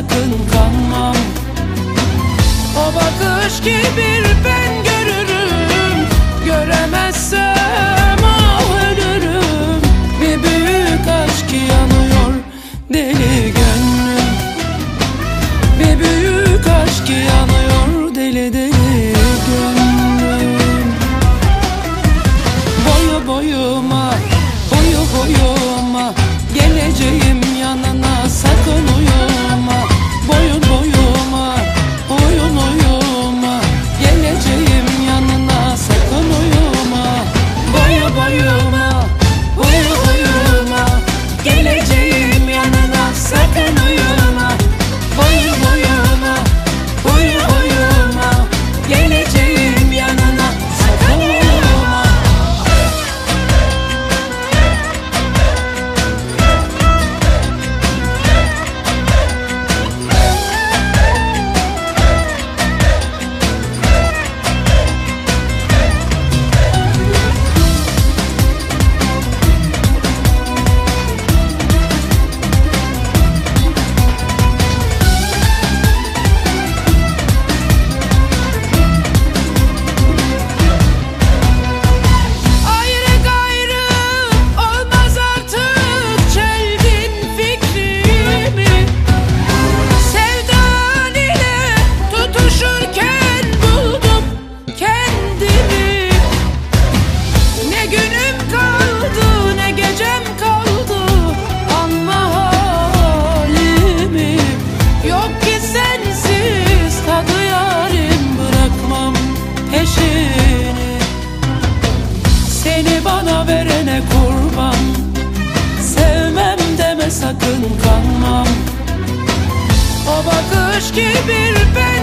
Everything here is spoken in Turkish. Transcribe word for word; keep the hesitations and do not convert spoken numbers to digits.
sakın kanmam. O bakış ki bir ben görürüm, göremezsem ah ölürüm. Bir büyük aşk yanıyor deli gönlüm, bir büyük aşk yanıyor deli deli gönlüm. Boyu boyuma, boyu boyuma geleceğim yanına, sakın uyuma. Boyun boyuma, oyun oyuma geleceğim yanına, sakın uyuma. Boyu boyuma, boyu boyuma geleceğim yanına, sakın uyuma. Boyu boyuma, boyu boyuma geleceğim yanına, sakın uyuma. Seni bana verene kurban, sevmem deme sakın kanmam. O bakış ki bir ben